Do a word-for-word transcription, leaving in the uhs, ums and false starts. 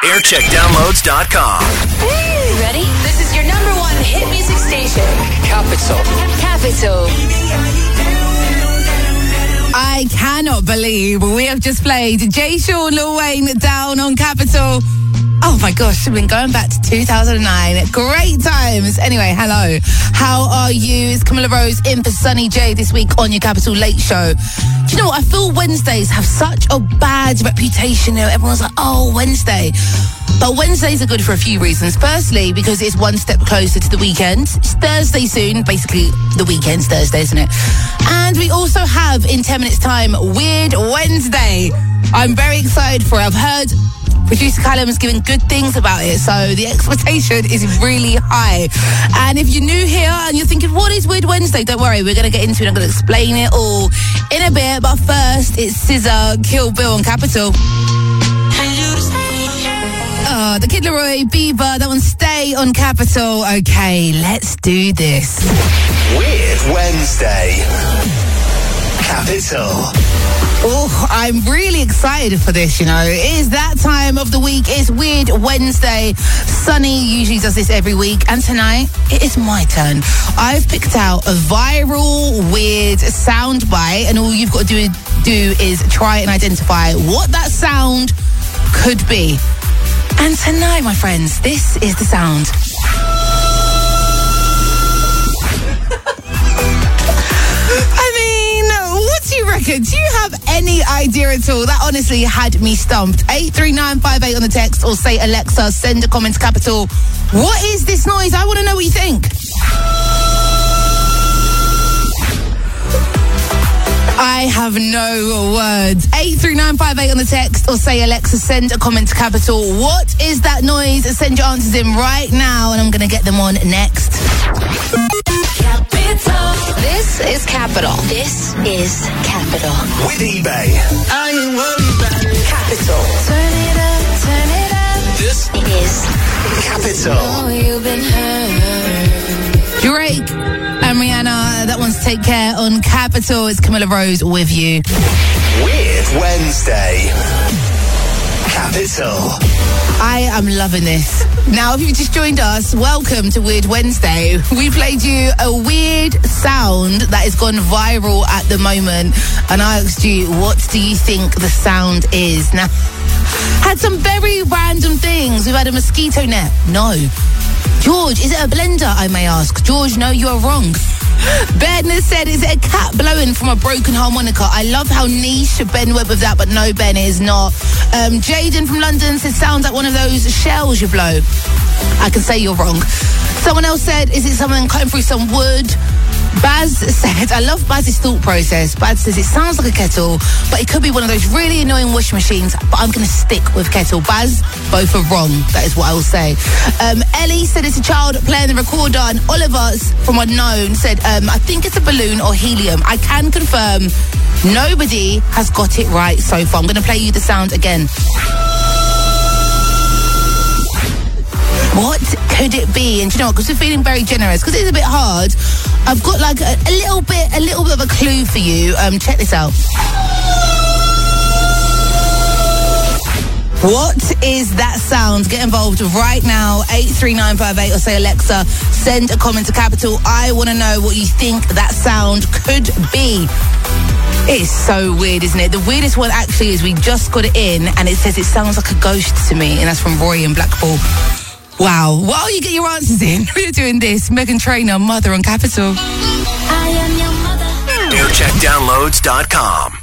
aircheck downloads dot com. Ready? This is your number one hit music station. Capital. Capital. I cannot believe we have just played Jay Sean, Lil Wayne, Down on Capital. Oh my gosh, we've been going back to two thousand nine. Great times. Anyway, hello. How are you? It's Camilla Rose in for Sunny J this week on your Capital Late Show. Do you know what? I feel Wednesdays have such a bad reputation. You know, everyone's like, oh, Wednesday. But Wednesdays are good for a few reasons. Firstly, because it's one step closer to the weekend. It's Thursday soon. Basically, the weekend's Thursday, isn't it? And we also have, in ten minutes' time, Weird Wednesday. I'm very excited for it. I've heard producer Callum's giving good things about it, so the expectation is really high. And if you're new here and you're thinking, what is Weird Wednesday? Don't worry, we're going to get into it. I'm going to explain it all in a bit. But first, it's S Z A, Kill Bill on Capital. Oh, the Kid Laroi, Bieber, that one, Stay on Capital. Okay, let's do this. Weird Wednesday. Capital. Oh, I'm really excited for this, you know. It is that time of the week. It's Weird Wednesday. Sunny usually does this every week. And tonight, it is my turn. I've picked out a viral, weird soundbite. And all you've got to do, do is try and identify what that sound could be. And tonight, my friends, this is the sound. I mean, what do you reckon? Do you have any idea at all? That honestly had me stumped. eight three nine five eight on the text, or say, Alexa, send a comment to Capital. What is this noise? I want to know what you think. I have no words. eight three nine five eight on the text, or say, Alexa, send a comment to Capital. What is that noise? Send your answers in right now, and I'm going to get them on next. Capital. This is Capital. This is Capital. With eBay. I ain't worried about it. Capital. Turn it up, turn it up. This is Capital. Oh, you've been hurt. Drake and Rihanna, that one's Take Care on Capital. It's Camilla Rose with you. Weird Wednesday. Capital. I am loving this. Now, if you've just joined us, welcome to Weird Wednesday. We played you a weird sound that has gone viral at the moment. And I asked you, what do you think the sound is? Now, had some very random things. We've had a mosquito net. No. George, is it a blender, I may ask? George, no, you are wrong. Ben has said, is it a cat blowing from a broken harmonica? I love how niche Ben went with that, but no, Ben, it is not. Um, Jaden from London said, sounds like one of those shells you blow. I can say you're wrong. Someone else said, is it someone cutting through some wood? Baz said, I love Baz's thought process. Baz says, it sounds like a kettle, but it could be one of those really annoying washing machines, but I'm going to stick with kettle. Baz, both are wrong. That is what I will say. Um, Ellie said it's a child playing the recorder, and Oliver from Unknown said, um, I think it's a balloon or helium. I can confirm nobody has got it right so far. I'm going to play you the sound again. What could it be? And do you know what? Because we're feeling very generous, because it's a bit hard, I've got like a, a little bit, a little bit of a clue for you. Um, check this out. What is that sound? Get involved right now. eight three nine five eight, or say, Alexa, send a comment to Capital. I want to know what you think that sound could be. It's so weird, isn't it? The weirdest one actually is we just got it in, and it says it sounds like a ghost to me, and that's from Roy in Blackpool. Wow. While you get your answers in, we're doing this. Meghan Trainor, Mother on Capital. I am your mother. aircheck downloads dot com.